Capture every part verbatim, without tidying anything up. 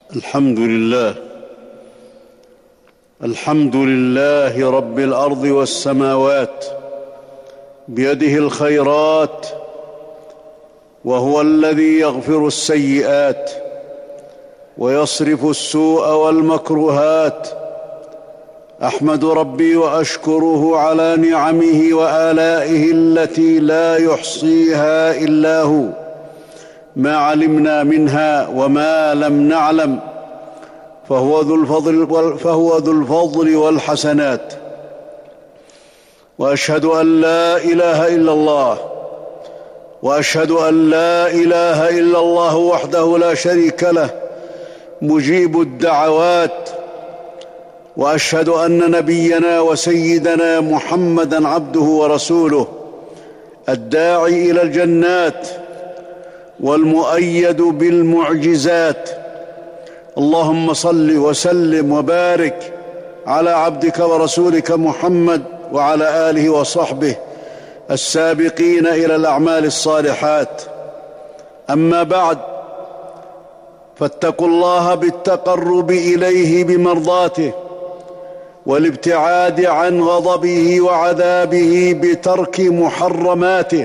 الحمد لله الحمد لله رب الأرض والسماوات، بيده الخيرات، وهو الذي يغفر السيئات ويصرف السوء والمكروهات. أحمد ربي وأشكره على نعمه وآلائه التي لا يحصيها إلا هو، ما علمنا منها وما لم نعلم، فهو ذو الفضل فهو ذو الفضل والحسنات. وأشهد أن لا إله إلا الله وأشهد أن لا إله إلا الله وحده لا شريك له مجيب الدعوات. وأشهد أن نبينا وسيدنا محمدًا عبده ورسوله، الداعي إلى الجنات والمؤيد بالمعجزات. اللهم صل وسلم وبارك على عبدك ورسولك محمد وعلى آله وصحبه السابقين إلى الأعمال الصالحات. أما بعد، فاتقوا الله بالتقرب إليه بمرضاته، والابتعاد عن غضبه وعذابه بترك محرماته.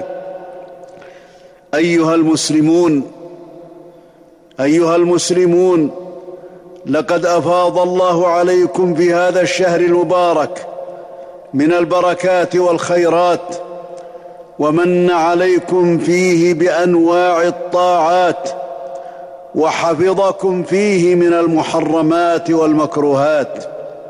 أيها المسلمون أيها المسلمون لقد أفاض الله عليكم في هذا الشهر المبارك من البركات والخيرات، ومن عليكم فيه بأنواع الطاعات، وحفظكم فيه من المحرمات والمكروهات.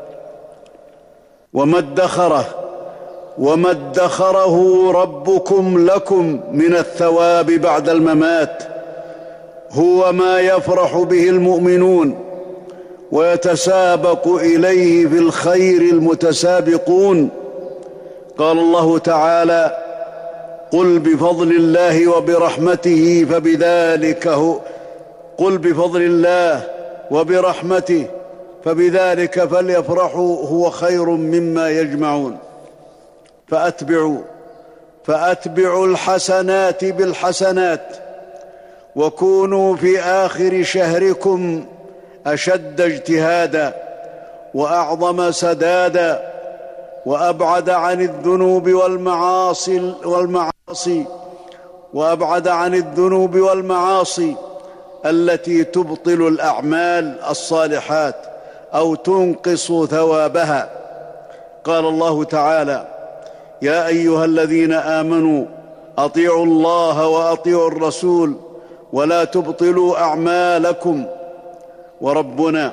وما ادخره وما ادخره ربكم لكم من الثواب بعد الممات هو ما يفرح به المؤمنون ويتسابق إليه في الخير المتسابقون. قال الله تعالى: قل بفضل الله وبرحمته فبذلك هو قل بفضل الله وبرحمته فبذلك فليفرحوا هو خير مما يجمعون. فأتبعوا فأتبعوا الحسنات بالحسنات، وكونوا في آخر شهركم أشد اجتهادا وأعظم سدادا، وأبعد عن الذنوب والمعاصي والمعاصي وأبعد عن الذنوب والمعاصي التي تبطل الأعمال الصالحات أو تنقص ثوابها. قال الله تعالى: يا أيها الذين آمنوا أطيعوا الله وأطيعوا الرسول ولا تبطلوا أعمالكم. وربنا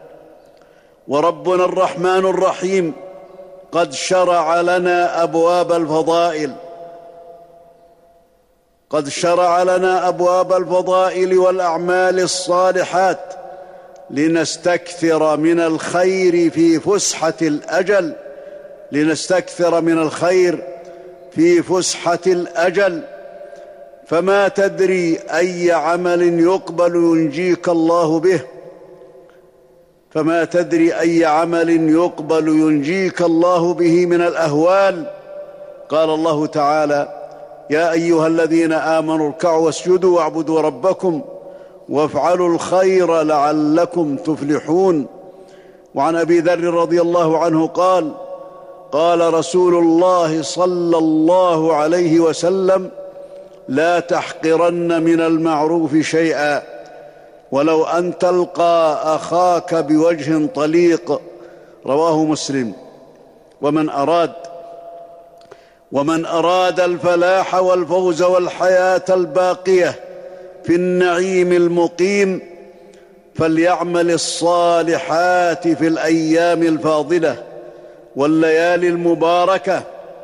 وربنا الرحمن الرحيم قد شرع لنا أبواب الفضائل قد شرع لنا أبواب الفضائل والأعمال الصالحات لنستكثر من الخير في فسحة الأجل لنستكثر من الخير في فسحة الأجل فما تدري أي عمل يقبل ينجيك الله به فما تدري أي عمل يقبل ينجيك الله به من الأهوال. قال الله تعالى: يا أيها الذين آمنوا اركعوا واسجدوا واعبدوا ربكم وافعلوا الخير لعلكم تفلحون. وعن أبي ذر رضي الله عنه قال: قال رسول الله صلى الله عليه وسلم: لا تحقرن من المعروف شيئا ولو أن تلقى أخاك بوجه طليق. رواه مسلم. ومن أراد ومن أراد الفلاح والفوز والحياة الباقية في النعيم المقيم فليعمل الصالحات في الأيام الفاضلة والليالي المباركة،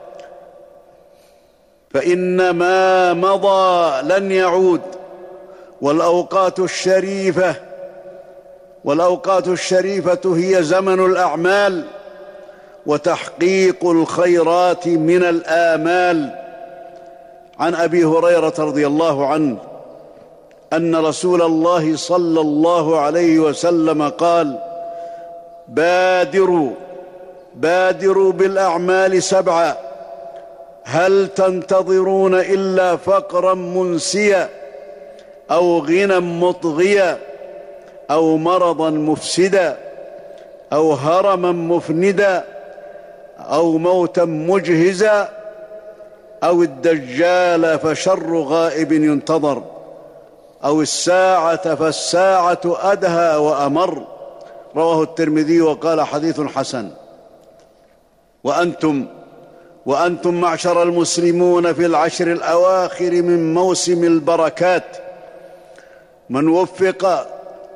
فإن ما مضى لن يعود، والأوقات الشريفة والأوقات الشريفة هي زمن الأعمال وتحقيق الخيرات من الآمال. عن أبي هريرة رضي الله عنه أن رسول الله صلى الله عليه وسلم قال: بادروا بادروا بالأعمال سبعا، هل تنتظرون إلا فقرا منسيا أو غنى مطغيا أو مرضا مفسدا أو هرما مفندا أو موتا مجهزا أو الدجال فشر غائب ينتظر أو الساعة فالساعة أدهى وأمر. رواه الترمذي وقال حديث حسن. وأنتم وأنتم معشر المسلمون في العشر الأواخر من موسم البركات، من وفق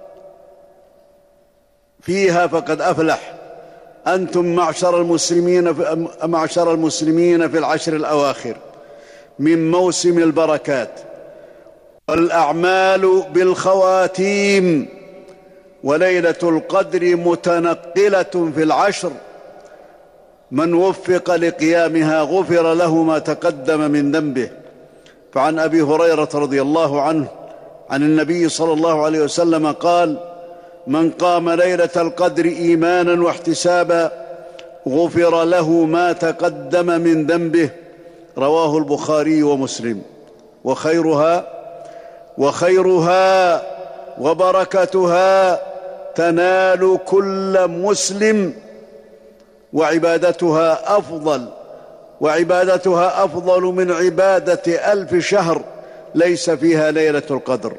فيها فقد أفلح. أنتم معشر المسلمين في معشر المسلمين في العشر الأواخر من موسم البركات، والأعمال بالخواتيم، وليلة القدر متنقلة في العشر، من وفق لقيامها غفر له ما تقدم من ذنبه. فعن أبي هريرة رضي الله عنه عن النبي صلى الله عليه وسلم قال: من قام ليلة القدر إيمانا واحتسابا غفر له ما تقدم من ذنبه. رواه البخاري ومسلم. وخيرها وخيرها وبركتها تنال كل مسلم، وعبادتها أفضل وعبادتها أفضل من عبادة ألف شهر ليس فيها ليلة القدر.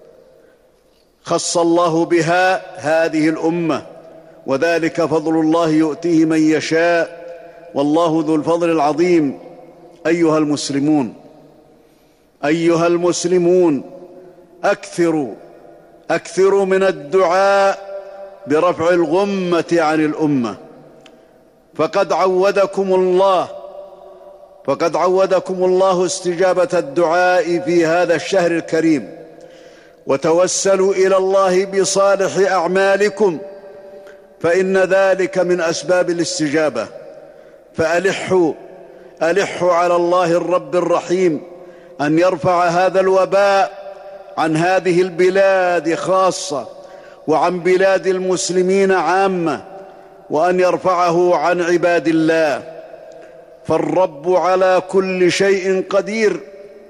خص الله بها هذه الأمة، وذلك فضل الله يؤتيه من يشاء، والله ذو الفضل العظيم. أيها المسلمون أيها المسلمون أكثروا أكثروا من الدعاء برفع الغمة عن الأمة، فقد عودكم الله فقد عودكم الله استجابة الدعاء في هذا الشهر الكريم. وتوسلوا إلى الله بصالح أعمالكم، فإن ذلك من أسباب الاستجابة. فألحوا ألحوا على الله الرب الرحيم أن يرفع هذا الوباء عن هذه البلاد خاصة، وعن بلاد المسلمين عامة، وأن يرفعه عن عباد الله، فالرب على كل شيء قدير.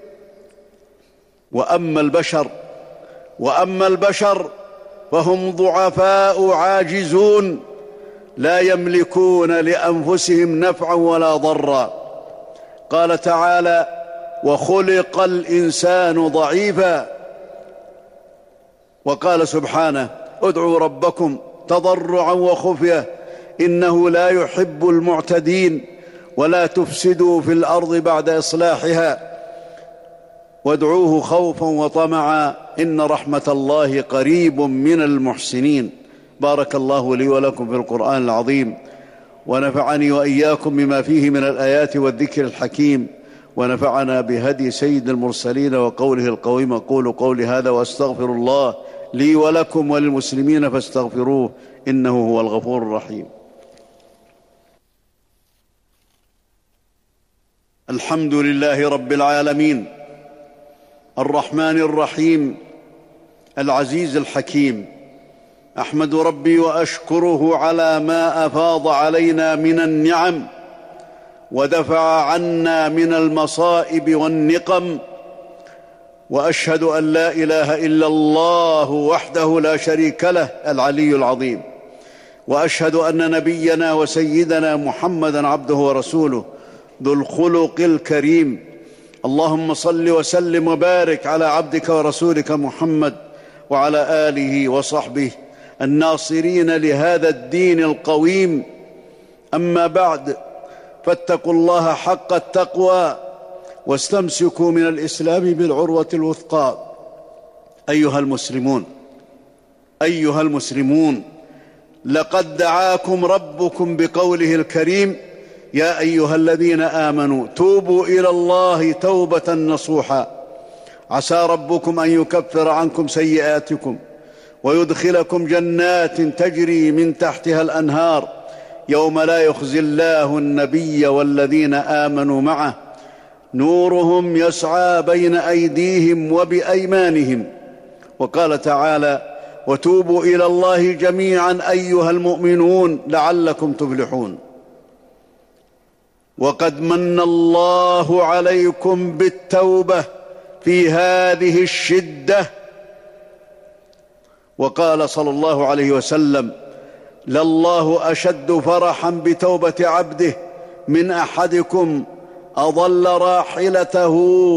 وأما البشر وأما البشر فهم ضعفاء عاجزون، لا يملكون لأنفسهم نفعا ولا ضرا. قال تعالى: وخلق الإنسان ضعيفا. وقال سبحانه: ادعوا ربكم تضرعا وخفية إنه لا يحب المعتدين، ولا تفسدوا في الأرض بعد إصلاحها وادعوه خوفا وطمعا إن رحمة الله قريب من المحسنين. بارك الله لي ولكم في القرآن العظيم، ونفعني وإياكم بما فيه من الآيات والذكر الحكيم، ونفعنا بهدي سيد المرسلين وقوله القويم. أقول قولي هذا وأستغفر الله لي ولكم وللمسلمين فاستغفروه إنه هو الغفور الرحيم. الحمد لله رب العالمين، الرحمن الرحيم، العزيز الحكيم. أحمد ربي وأشكره على ما أفاض علينا من النعم، ودفع عنا من المصائب والنقم. وأشهد أن لا إله إلا الله وحده لا شريك له العلي العظيم، وأشهد أن نبينا وسيدنا محمدًا عبده ورسوله ذو الخلق الكريم. اللهم صل وسلم وبارك على عبدك ورسولك محمد وعلى آله وصحبه الناصرين لهذا الدين القويم. أما بعد، فاتقوا الله حق التقوى واستمسكوا من الإسلام بالعروة الوثقى. أيها المسلمون أيها المسلمون لقد دعاكم ربكم بقوله الكريم: يا أيها الذين آمنوا توبوا إلى الله توبة نصوحا عسى ربكم أن يكفر عنكم سيئاتكم ويدخلكم جنات تجري من تحتها الأنهار يوم لا يخزي الله النبي والذين آمنوا معه نورهم يسعى بين أيديهم وبأيمانهم. وقال تعالى: وتوبوا إلى الله جميعا أيها المؤمنون لعلكم تفلحون. وقد من الله عليكم بالتوبة في هذه الشدة، وقال صلى الله عليه وسلم: لله أشد فرحا بتوبة عبده من أحدكم أضل راحلته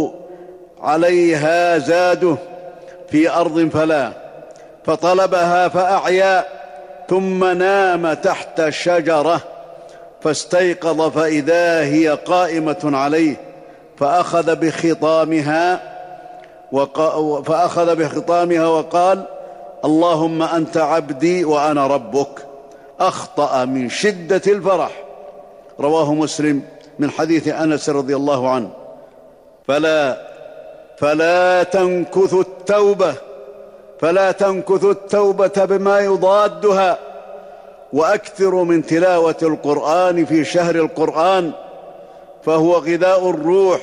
عليها زاده في أرض فلا فطلبها فأعيا ثم نام تحت شجرة فاستيقظ فإذا هي قائمة عليه فأخذ بخطامها وق... فأخذ بخطامها وقال: اللهم أنت عبدي وأنا ربك. أخطأ من شدة الفرح. رواه مسلم من حديث أنس رضي الله عنه. فلا فلا تنكثوا التوبة فلا تنكثوا التوبة بما يضادها، وأكثروا من تلاوة القرآن في شهر القرآن، فهو غذاء الروح،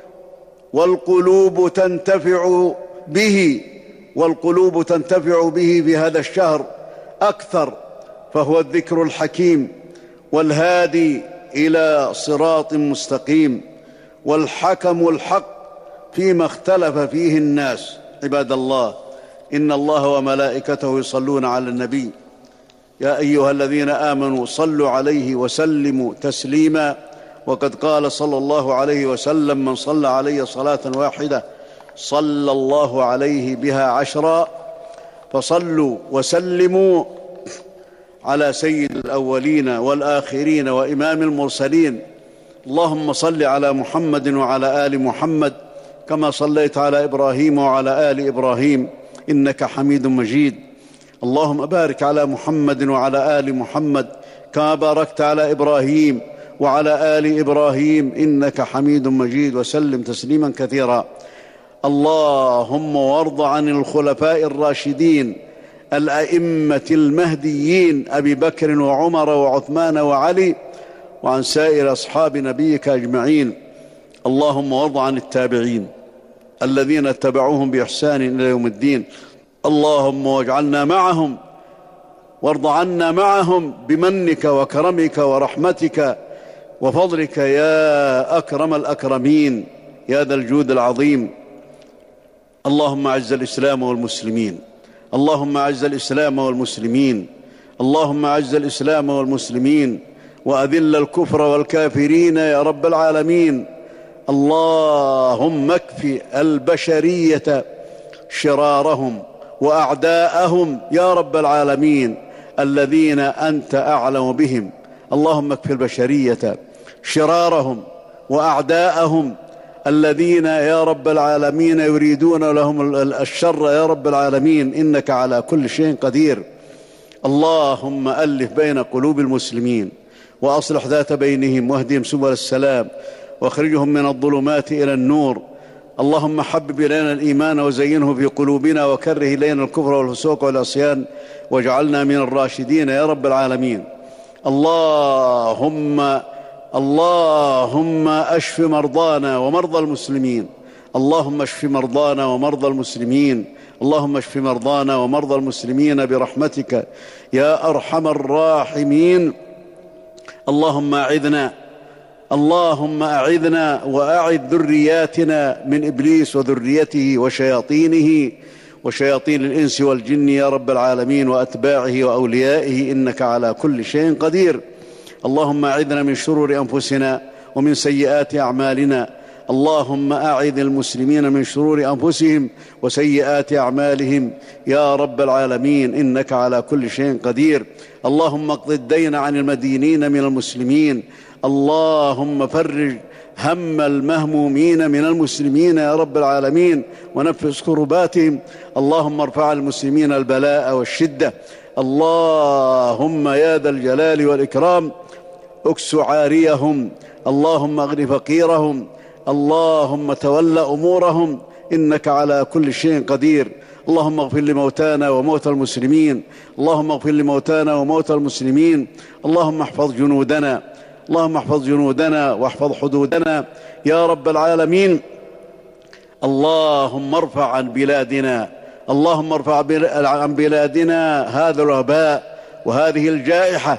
والقلوب تنتفع به والقلوب تنتفع به في هذا الشهر أكثر، فهو الذكر الحكيم والهادي إلى صراط مستقيم، والحكم الحق فيما اختلف فيه الناس. عباد الله، إن الله وملائكته يصلون على النبي، يا أيها الذين آمنوا صلوا عليه وسلموا تسليما. وقد قال صلى الله عليه وسلم: من صلى علي صلاة واحدة صلى الله عليه بها عشرا. فصلوا وسلموا على سيد الأولين والآخرين وإمام المرسلين. اللهم صل على محمد وعلى آل محمد كما صليت على إبراهيم وعلى آل إبراهيم إنك حميد مجيد. اللهم بارك على محمد وعلى آل محمد كما باركت على إبراهيم وعلى آل إبراهيم إنك حميد مجيد، وسلم تسليما كثيرا. اللهم وارض عن الخلفاء الراشدين الأئمة المهديين أبي بكر وعمر وعثمان وعلي، وعن سائر أصحاب نبيك أجمعين. اللهم وارض عن التابعين الذين اتبعوهم بإحسان إلى يوم الدين. اللهم واجعلنا معهم، وارض عنا معهم بمنك وكرمك ورحمتك وفضلك يا أكرم الأكرمين يا ذا الجود العظيم. اللهم أعز الإسلام والمسلمين اللهم أعز الإسلام والمسلمين اللهم أعز الإسلام والمسلمين وأذل الكفر والكافرين يا رب العالمين. اللهم اكف البشرية شرارهم وأعداءهم يا رب العالمين الذين أنت أعلم بهم. اللهم اكف البشرية شرارهم وأعداءهم الذين يا رب العالمين يريدون لهم الشر يا رب العالمين، إنك على كل شيء قدير. اللهم ألف بين قلوب المسلمين وأصلح ذات بينهم واهدهم سبل السلام واخرجهم من الظلمات إلى النور. اللهم حبب إلينا الإيمان وزينه في قلوبنا وكره إلينا الكفر والفسوق والعصيان واجعلنا من الراشدين يا رب العالمين. اللهم اللهم اشف مرضانا ومرضى المسلمين اللهم اشف مرضانا ومرضى المسلمين اللهم اشف مرضانا ومرضى المسلمين برحمتك يا أرحم الراحمين. اللهم أعذنا اللهم أعذنا وأعذ ذرياتنا من إبليس وذريته وشياطينه وشياطين الإنس والجن يا رب العالمين وأتباعه وأوليائه إنك على كل شيء قدير. اللهم أعذنا من شرور أنفسنا ومن سيئات أعمالنا. اللهم أعذ المسلمين من شرور أنفسهم وسيئات أعمالهم يا رب العالمين إنك على كل شيء قدير. اللهم اقض الدين عن المدينين من المسلمين. اللهم فرج هم المهمومين من المسلمين يا رب العالمين ونفس كرباتهم. اللهم ارفع المسلمين البلاء والشدة. اللهم يا ذا الجلال والإكرام اكس عاريهم. اللهم اغن فقيرهم. اللهم تول أمورهم إنك على كل شيء قدير. اللهم اغفر لموتانا وموتى المسلمين. اللهم اغفر لموتانا وموتى المسلمين. اللهم احفظ جنودنا اللهم احفظ جنودنا واحفظ حدودنا يا رب العالمين. اللهم ارفع عن بلادنا اللهم ارفع عن بلادنا هذا الوباء وهذه الجائحة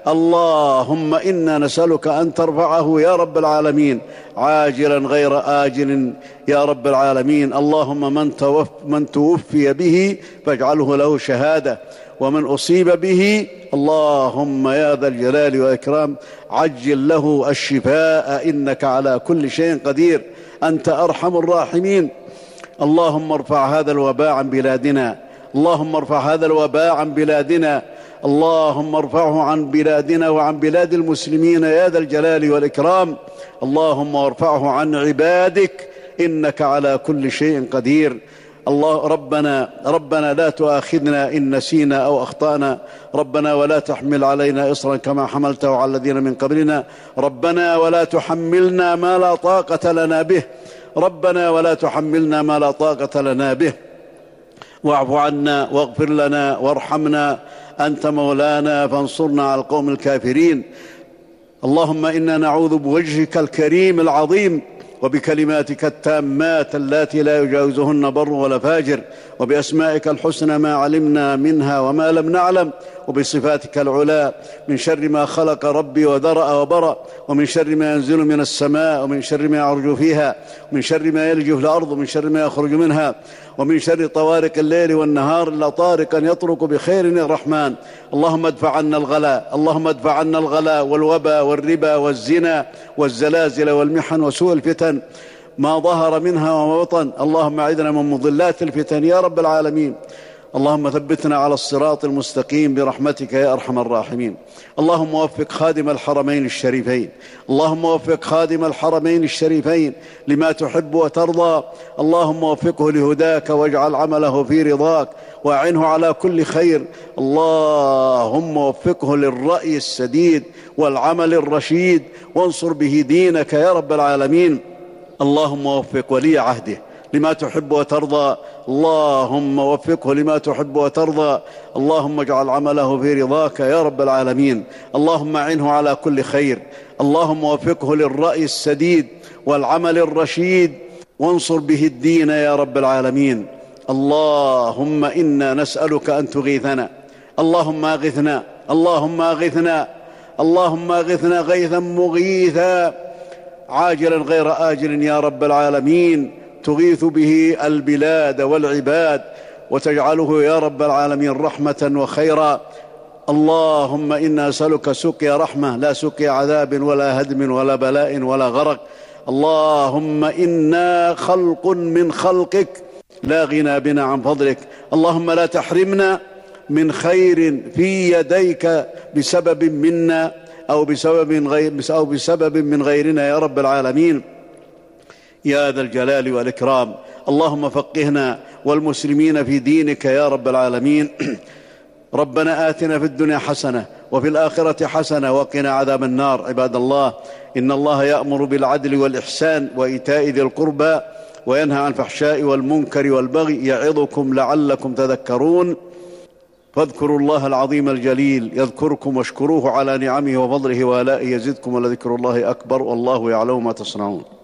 اللهم إنا نسألك أن ترفعه يا رب العالمين عاجلا غير آجل يا رب العالمين. اللهم من, توف من توفي به فاجعله له شهادة، ومن أصيب به اللهم يا ذا الجلال والإكرام عجل له الشفاء، إنك على كل شيء قدير، أنت أرحم الراحمين. اللهم ارفع هذا الوباء عن بلادنا، اللهم ارفع هذا الوباء عن بلادنا، اللهم ارفعه عن بلادنا وعن بلاد المسلمين يا ذا الجلال والإكرام. اللهم ارفعه عن عبادك، إنك على كل شيء قدير. الله ربنا ربنا لا تؤاخذنا إن نسينا أو أخطأنا، ربنا ولا تحمل علينا إصرا كما حملته على الذين من قبلنا، ربنا ولا تحملنا ما لا طاقة لنا به، ربنا ولا تحملنا ما لا طاقة لنا به، واعف عنا واغفر لنا وارحمنا، أنت مولانا فانصرنا على القوم الكافرين. اللهم إنا نعوذ بوجهك الكريم العظيم وبكلماتك التامات اللاتي لا يجاوزهن بر ولا فاجر، وبأسمائك الحسنى ما علمنا منها وما لم نعلم، وبصفاتك العلا، من شر ما خلق ربي وذرأ وبرأ، ومن شر ما ينزل من السماء، ومن شر ما يعرج فيها، ومن شر ما يلج في الأرض، ومن شر ما يخرج منها، ومن شر طوارق الليل والنهار إلا طارقا يطرق بخير الرحمن. اللهم ادفع عنا الغلاء، اللهم ادفع عنا الغلاء والوباء والربا والزنا والزلازل والمحن وسوء الفتن ما ظهر منها وما بطن. اللهم أعذنا من مضلات الفتن يا رب العالمين. اللهم ثبتنا على الصراط المستقيم برحمتك يا أرحم الراحمين. اللهم وفق خادم الحرمين الشريفين، اللهم وفق خادم الحرمين الشريفين لما تحب وترضى، اللهم وفقه لهداك واجعل عمله في رضاك وأعنه على كل خير. اللهم وفقه للرأي السديد والعمل الرشيد، وانصر به دينك يا رب العالمين. اللهم وفق ولي عهده لما تحب وترضى، اللهم وفقه لما تحب وترضى، اللهم اجعل عمله في رضاك يا رب العالمين. اللهم أعنه على كل خير، اللهم وفقه للرأي السديد والعمل الرشيد، وانصر به الدين يا رب العالمين. اللهم إنا نسألك أن تغيثنا، اللهم أغثنا، اللهم أغثنا، اللهم أغثنا غيثا مغيثا عاجلا غير آجل يا رب العالمين، تغيث به البلاد والعباد وتجعله يا رب العالمين رحمة وخيرا. اللهم إنا نسألك سقيا رحمة لا سقيا عذاب ولا هدم ولا بلاء ولا غرق. اللهم إنا خلق من خلقك لا غنى بنا عن فضلك. اللهم لا تحرمنا من خير في يديك بسبب منا أو بسبب, غير أو بسبب من غيرنا يا رب العالمين يا ذا الجلال والإكرام. اللهم فقهنا والمسلمين في دينك يا رب العالمين. ربنا آتنا في الدنيا حسنة وفي الآخرة حسنة وقنا عذاب النار. عباد الله، إن الله يأمر بالعدل والإحسان وإيتاء ذي القربى وينهى عن الفحشاء والمنكر والبغي، يعظكم لعلكم تذكرون. فاذكروا الله العظيم الجليل يذكركم، واشكروه على نعمه وفضله وآلائه يزدكم، ولذكر الله أكبر، والله يعلم ما تصنعون.